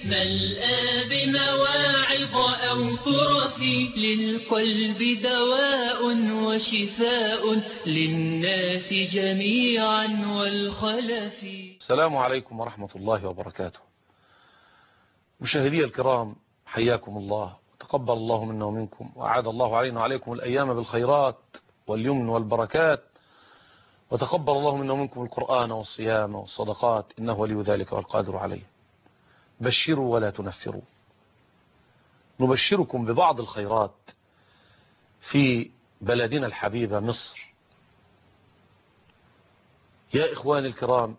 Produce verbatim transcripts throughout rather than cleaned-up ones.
ملآ بمواعظ أو ترف للقلب دواء وشفاء للناس جميعا والخلف. السلام عليكم ورحمة الله وبركاته. مشاهدي الكرام، حياكم الله، تقبل الله منا ومنكم، وأعاد الله علينا وعليكم الأيام بالخيرات واليمن والبركات، وتقبل الله منا ومنكم القرآن والصيام والصدقات، إنه ولي ذلك والقادر عليه. بشروا ولا تنفروا. نبشركم ببعض الخيرات في بلدنا الحبيبة مصر. يا إخواني الكرام،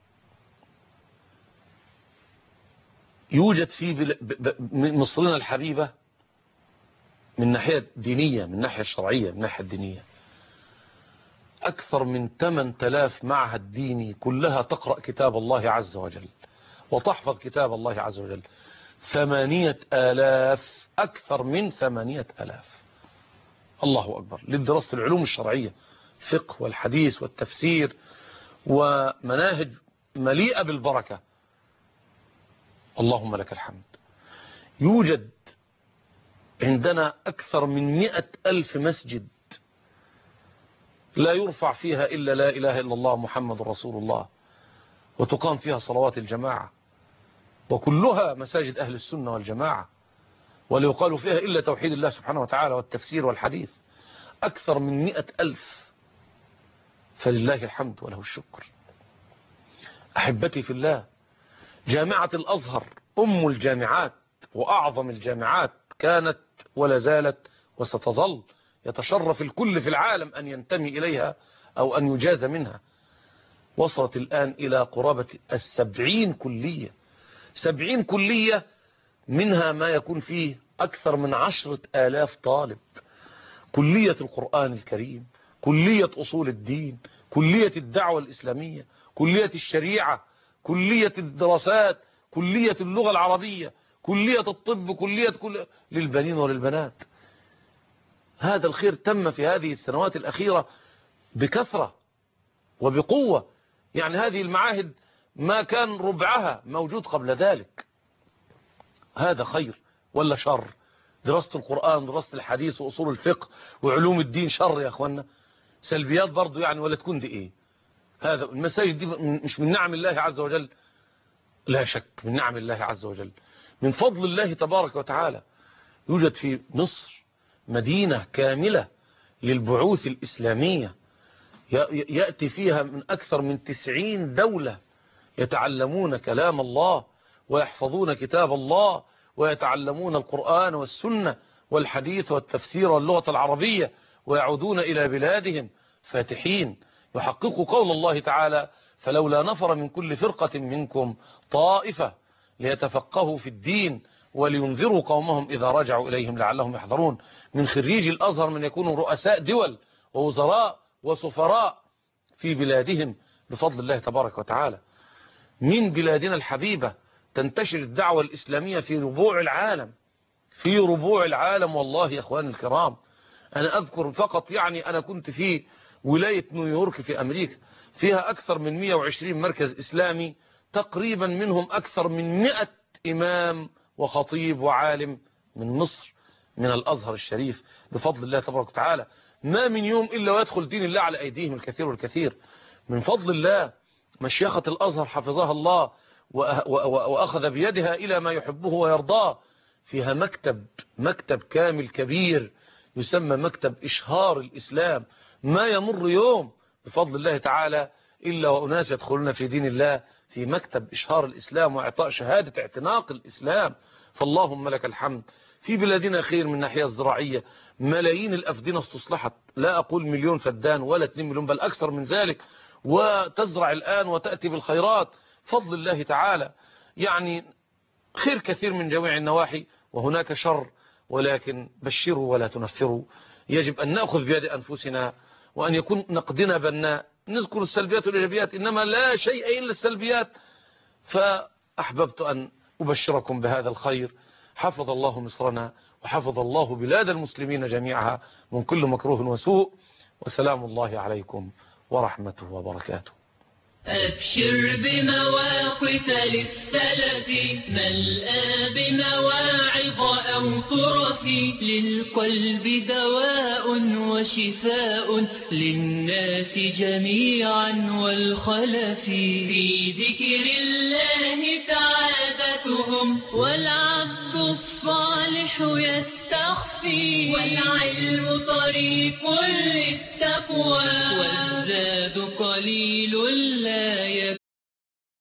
يوجد في مصرنا الحبيبة من ناحية دينية، من ناحية شرعية، من ناحية دينية، أكثر من ثمانية آلاف معهد ديني، كلها تقرأ كتاب الله عز وجل وتحفظ كتاب الله عز وجل. ثمانية آلاف، أكثر من ثمانية آلاف. الله أكبر. لدراسة العلوم الشرعية، الفقه والحديث والتفسير، ومناهج مليئة بالبركة. اللهم لك الحمد. يوجد عندنا أكثر من مئة ألف مسجد لا يرفع فيها إلا لا إله إلا الله محمد رسول الله، وتقام فيها صلوات الجماعة، وكلها مساجد أهل السنة والجماعة، ولا يقال فيها إلا توحيد الله سبحانه وتعالى والتفسير والحديث. أكثر من مئة ألف، فلله الحمد وله الشكر. أحبتي في الله، جامعة الأزهر أم الجامعات وأعظم الجامعات، كانت ولا زالت وستظل، يتشرف الكل في العالم أن ينتمي إليها أو أن يجاز منها. وصلت الآن إلى قرابة السبعين كلية، سبعين كلية، منها ما يكون فيه أكثر من عشرة آلاف طالب. كلية القرآن الكريم، كلية أصول الدين، كلية الدعوة الإسلامية، كلية الشريعة، كلية الدراسات، كلية اللغة العربية، كلية الطب، كلية كل... للبنين وللبنات. هذا الخير تم في هذه السنوات الأخيرة بكثرة وبقوة. يعني هذه المعاهد ما كان ربعها موجود قبل ذلك. هذا خير ولا شر؟ دراسة القرآن، دراسة الحديث وأصول الفقه وعلوم الدين شر يا أخوانا؟ سلبيات برضو يعني، ولا تكون دي إيه؟ هذا المساجد دي مش من نعم الله عز وجل؟ لا شك من نعم الله عز وجل، من فضل الله تبارك وتعالى. يوجد في مصر مدينة كاملة للبعوث الإسلامية، يأتي فيها من أكثر من تسعين دولة يتعلمون كلام الله ويحفظون كتاب الله ويتعلمون القرآن والسنة والحديث والتفسير واللغة العربية، ويعودون إلى بلادهم فاتحين، يحققوا قول الله تعالى: فلولا نفر من كل فرقة منكم طائفة ليتفقهوا في الدين ولينذروا قومهم إذا رجعوا إليهم لعلهم يحذرون. من خريج الأزهر من يكونوا رؤساء دول ووزراء وسفراء في بلادهم بفضل الله تبارك وتعالى. من بلادنا الحبيبة تنتشر الدعوة الإسلامية في ربوع العالم، في ربوع العالم. والله يا أخواني الكرام، أنا أذكر فقط، يعني أنا كنت في ولاية نيويورك في أمريكا، فيها أكثر من مئة وعشرين مركز إسلامي، تقريبا منهم أكثر من مئة إمام وخطيب وعالم من مصر، من الأزهر الشريف بفضل الله تبارك وتعالى. ما من يوم إلا ويدخل دين الله على أيديهم الكثير والكثير من فضل الله. مشيخة الأزهر حفظها الله وأخذ بيدها إلى ما يحبه ويرضاه. فيها مكتب مكتب كامل كبير يسمى مكتب إشهار الإسلام. ما يمر يوم بفضل الله تعالى إلا وأناس يدخلون في دين الله في مكتب إشهار الإسلام وإعطاء شهادة اعتناق الإسلام. فاللهم لك الحمد. في بلادنا خير من الناحية الزراعية، ملايين الأفدنة استصلحت، لا أقول مليون فدان ولا اثنين مليون، بل أكثر من ذلك، وتزرع الآن وتأتي بالخيرات فضل الله تعالى. يعني خير كثير من جميع النواحي، وهناك شر، ولكن بشروا ولا تنفروا. يجب أن نأخذ بيد أنفسنا وأن يكون نقدنا بناء، نذكر السلبيات والإيجابيات، إنما لا شيء إلا السلبيات. فأحببت أن أبشركم بهذا الخير. حفظ الله مصرنا وحفظ الله بلاد المسلمين جميعها من كل مكروه وسوء. وسلام الله عليكم ورحمته وبركاته. أبشر بمواقف للسلف ملآ بمواعظ أو طرف للقلب دواء وشفاء للناس جميعا والخلف في ذكر الله سعادتهم والعبد الصالح يستخفي والعلم طريق للتقوى والزاد قليل لا يكفي